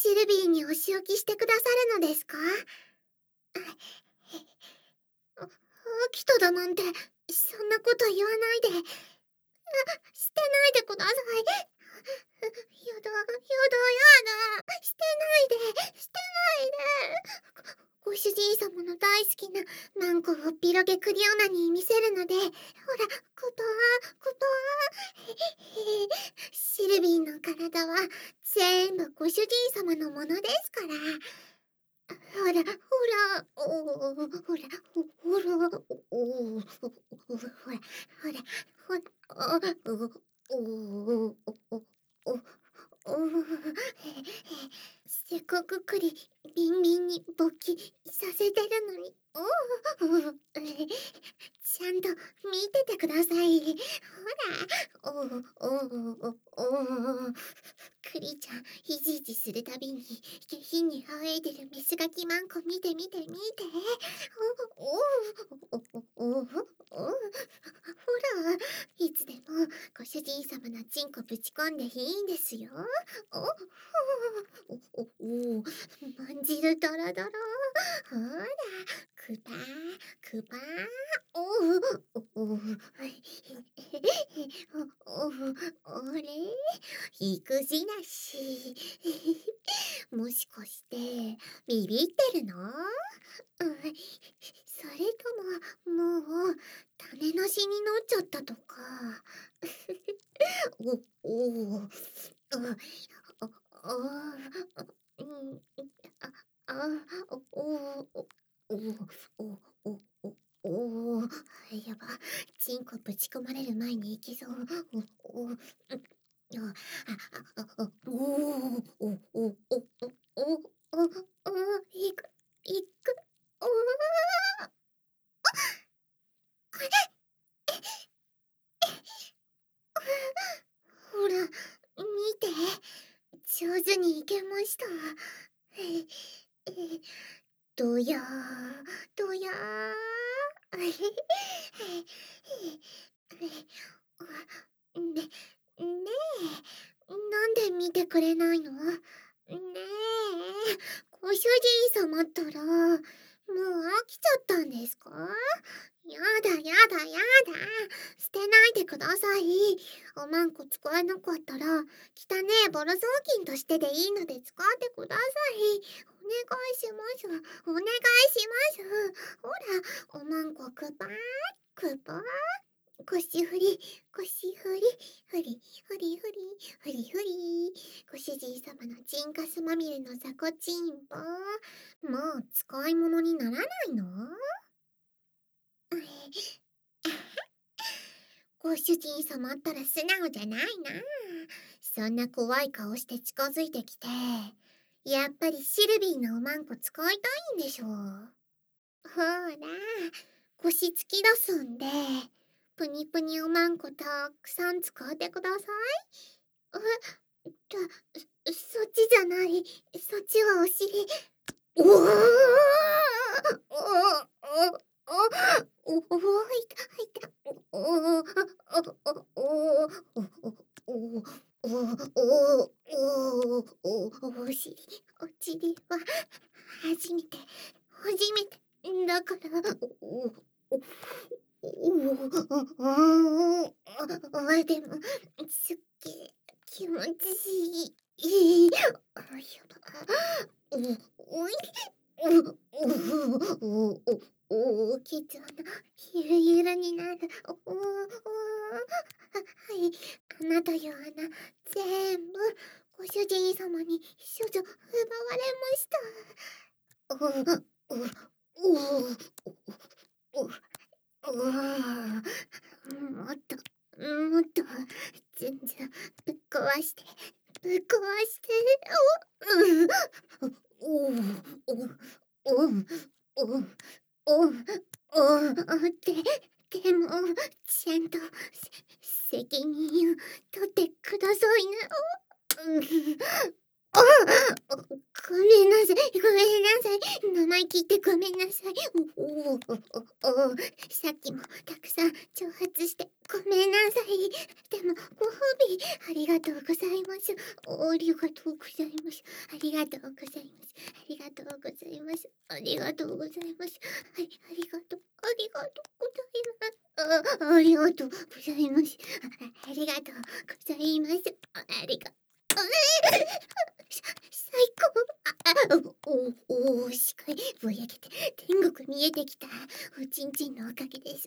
シルビーにお仕置きしてくださるのですか？あ、アキトだなんて、そんなこと言わないで。してないでください。やだ、やだ、やだ。してないで、してないで。ご主人様の大好きなマンコを広げクリオナに見せるので、ほら、コパー、コパー。シルビーの体は全部ご主人様のものですから。ほら、ほら、ほら、ほら、ほら、ほら、ほら、せっかくビンビンに勃起させてるのに、ちゃんと見ててください。ほら、クリちゃん、いじいじするたびに下品に騒いでるメスガキマンコ見て見て見て。ほら、いつでもご主人様のチンコぶち込んでいいんですよ。まんじるドロドロ。ほら、くぱー、くぱー。あれ、育児なし。もしかしてビビってるの？それとももう種なしになっちゃったとか。おお、あ、あ、うん、あ、おお、おお、おお、おお、やば、チンコぶち込まれる前に行きそう。おお、おお、おお、おお、おお、いく、いく、おお。ほら、見て。上手にいけました。え、え、どやー、どやー。ね、ねえ、なんで見てくれないの？ねえ、ご主人様ったら、もう飽きちゃったんですか？やだやだやだ。捨てないでください。おまんこ使えなかったら、汚ねえボロ雑巾としてでいいので使ってください。お願いします。お願いします。ほら、おまんこくぱー、くぱー。腰振り、腰振り、振り、振り振り、振り振り。ご主人様のチンカスまみれの雑魚チンポ。もう使い物にならないの？ご主人様ったら素直じゃないな。そんな怖い顔して近づいてきて、やっぱりシルビーのおまんこ使いたいんでしょ。ほら、腰突き出すんで、ぷにぷにおまんこたくさん使ってください。そっちじゃない。そっちはお尻。おおおおおおいたいた。おおおおおお尻、お尻は初めて、初めて。だから、でも、すっげえ気持ちいい。やば。おい、ケツ穴、ゆるゆるになる。はい、穴という穴、全部、ご主人様に処女奪われました。もっと、もっと、全然、ぶっ壊して、ぶっ壊して、お、お、お、お、お、お、でも、ちゃんと、責任を取ってくださいね。 ああ、ごめんなさい、ごめんなさい。生意気言ってごめんなさい。さっきもたくさん挑発してごめんなさい。でも、ご褒美ありがとうございます。ありがとうございます。ありがとうございます。ありがとうございます。ありがとうございます。はい、ありがとう。ありがとうございます。ありがとうございます。ありがとうございます。ありが最高。視界ぼやけて天国見えてきた。おちんちんのおかげです。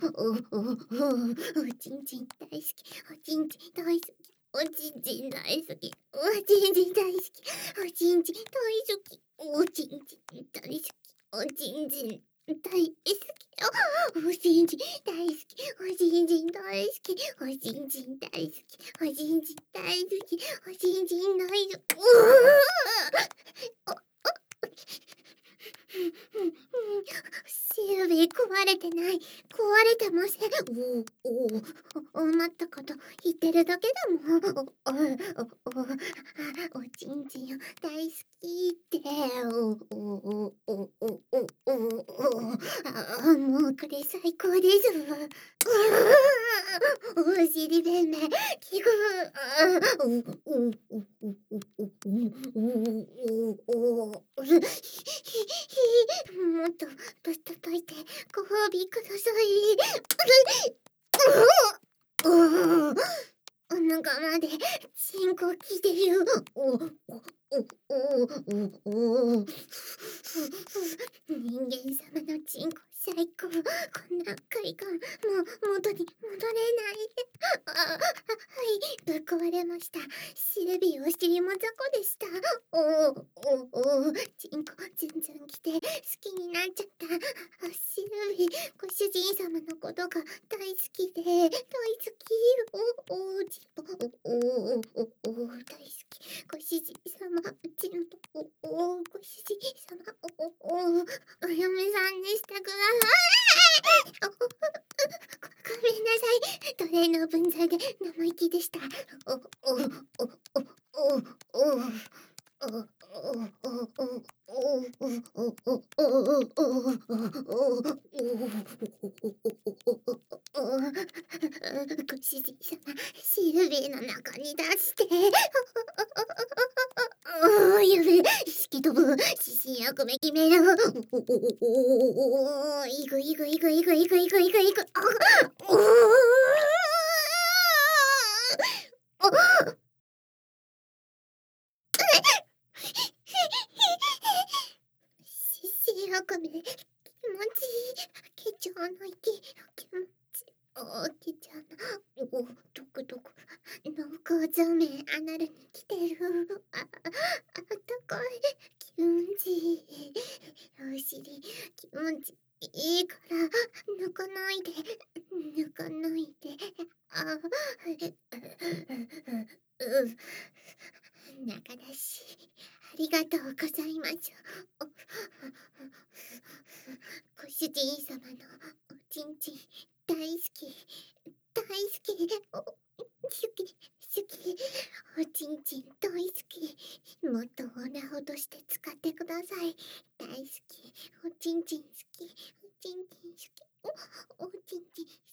おちんちん大好き。おちんちん大好き。おちんちん大好き。おちんちん大好き。おちんちん大好き。おちんちん大好き。おちんちん大好き。おちんちん大好き。おちんちん大好き。おちんちん大好き。おちんちん大好き。おちんちん大好き。シルビー壊れてない。壊れてません。思ったこと言ってるだけだもん。おちんちん大好きって。もうこれ最高です。お尻弁明聞もっとぶったたいてご褒美ください。お腹までチンコきてる。人間様のチンコ最高。こんな快感もう元に戻れない。はい、ぶっ壊れました。シルビーお尻も雑魚でした。チンコ全然きて好きになっちゃった。シルビーご主人様のことが大好きで大好き。チンポ大好き。ご主人様チンポご主人様お嫁さんにしてください。ごめんなさい。奴隷の分際で生意気でした。ご主人様、シルビーの中に出して。やべえ、意識飛ぶ。指針役目決める。いくいくいくいくいくいくいくいく。獅子役目気持ちいい。ケチャの息気持ちケチャのドクドク脳梗座面アナルに来てる。あったかい気持ちいい。お尻気持ちいいから抜かないで抜かないで。中だしありがとうございます。ご主人様のおちんちん大好き大好き。好き好き。おちんちん大好き。もっとオナホとして使ってください。大好き。おちんちん好き。おちんちん好き。おちんちん